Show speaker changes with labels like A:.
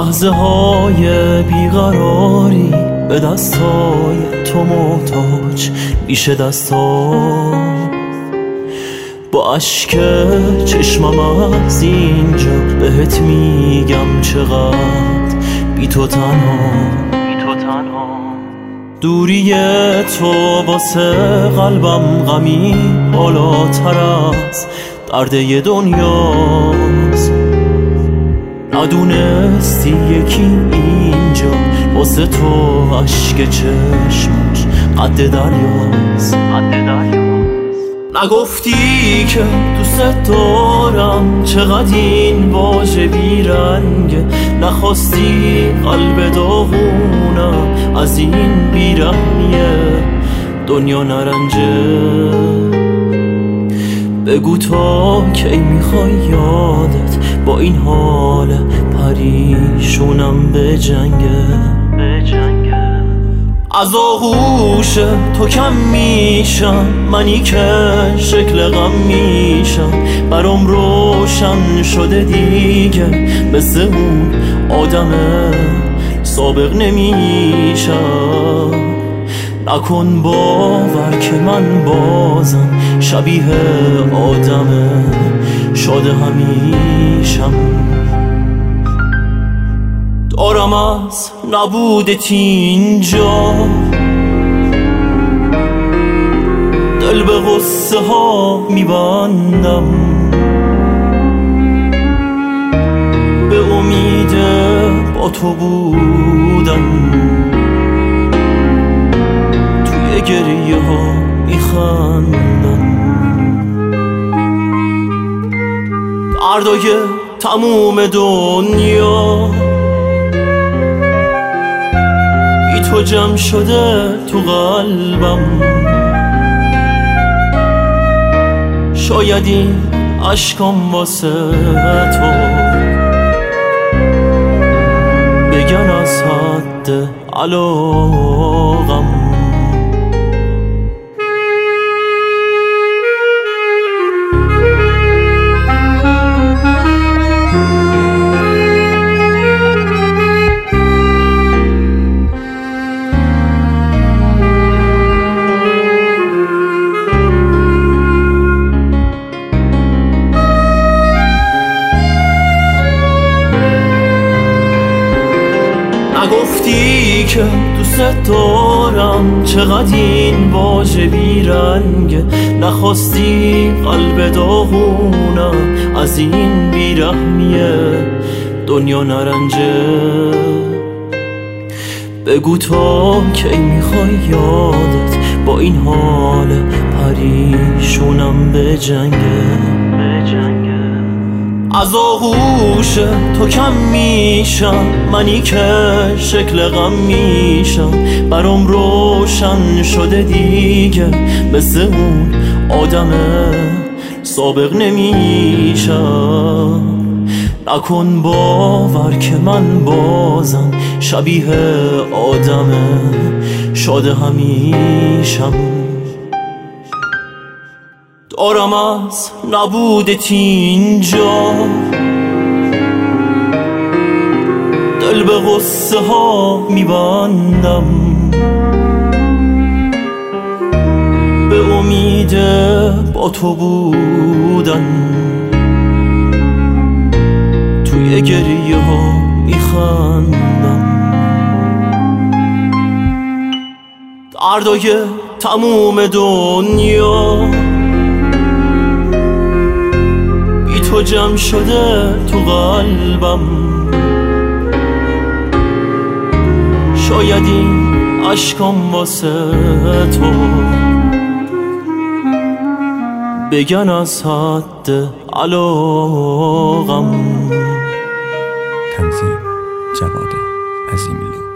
A: لحظه های بیقراری به دستای تو محتاج میشه دستا. با اشک چشمم از اینجا بهت میگم چقدر بی تو تنها. دوری تو واسه قلبم غمی بالاتر از درد دنیاست. ندونستی یکی اینجا واسه تو اشک چشمش قد دریاست. نگفتی که دوست دارم چقدر این واژه بیرنگه. نخواستی قلب داغونم از این بیرحمیه دنیا نرنجه. بگو تا کی میخوای یادت با این حال پریشونم به جنگه. از آغوش تو کم میشم منی که شکل غم میشم. برام روشن شده دیگه مثل اون آدم سابق نمیشم. نکن باور که من بازم شبیه آدم شاد همیشم. دارم از نبودت اینجا دل به غصه ها میبندم. به امید با تو بودن توی گریه ها میخندم. دردای تموم دنیا تو جمع شده تو قلبم. شاید این عشقام واسه تو بگن از حد علاقم. نگفتی که دوست دارم چقدر این واژه بیرنگه. نخواستی قلب داغونم از این بیرحمیه دنیا نرنجه. بگو تا کی میخوای یادت با این حال پریشونم به جنگه. از آغوش تو کم میشم منی که شکل غم میشم. برام روشن شده دیگه مثل اون آدم سابق نمیشم. نکن باور که من بازم شبیه آدم شاد همیشم. دارم از نبودت اینجا دل به غصه ها میبندم. به امید با تو بودن توی گریه ها میخندم. دردای تموم دنیا تو جمع شده تو قلبم. شاید این عشقام واسه تو بگن از حد علاقم.
B: تنظیم جواد عظیمی‌لو.